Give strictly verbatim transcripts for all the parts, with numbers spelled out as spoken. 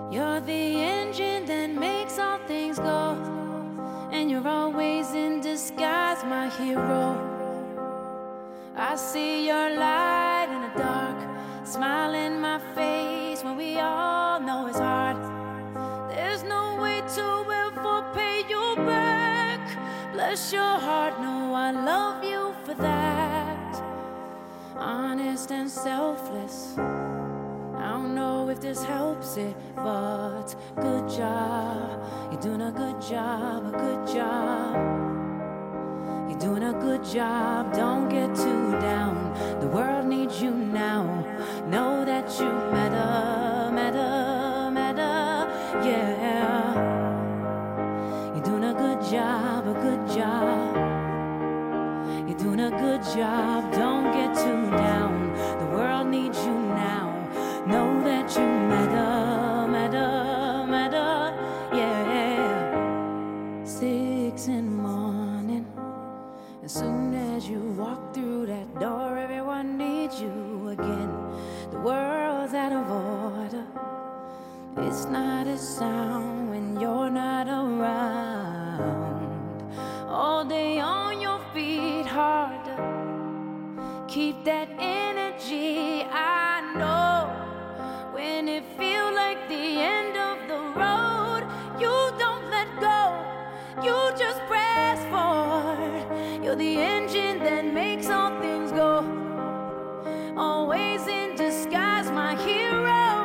You're the engine that makes all things go, and you're always in disguise, my hero. I see your light in the dark, smile in my face when we all know it's hard. There's no way to ever pay you back. Bless your heart, no, I love you for that. Honest and selfless, I don't know if this helps it, but good job. You're doing a good job, a good job. You're doing a good job, don't get too down. The world needs you now. Know that you matter, matter, matter, yeah. You're doing a good job, a good job. You're doing a good job, don't get too down. The world needs you now. Know that you matter, matter, matter, yeah. Six in the morning, as soon as you walk through that door, everyone needs you again. The world's out of order. It's not a sound when you're not around. All day on your feet, hard to keep that energy. I know when it feels like the end of the road, you don't let go, you just press forward. You're the engine that makes all things go, always in disguise, my hero.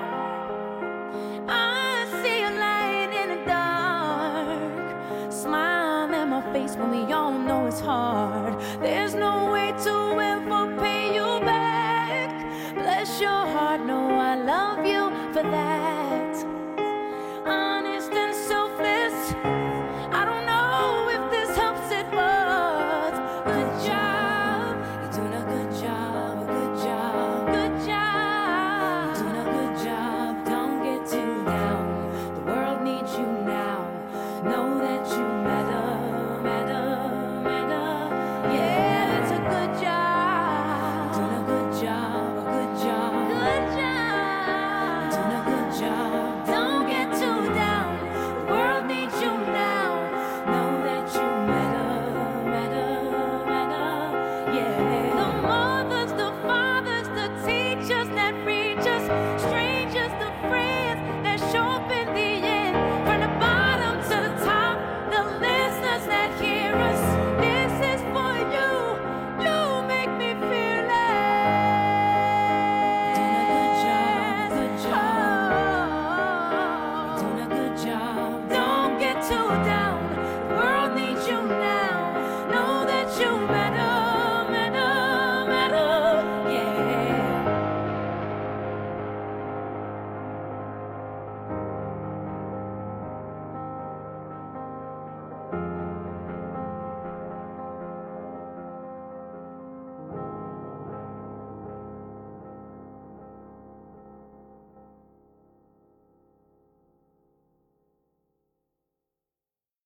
I see a light in the dark, smile in my face when we all know it's hard. There's no way to ever pay you back. Bless your heart, no, I love you for that.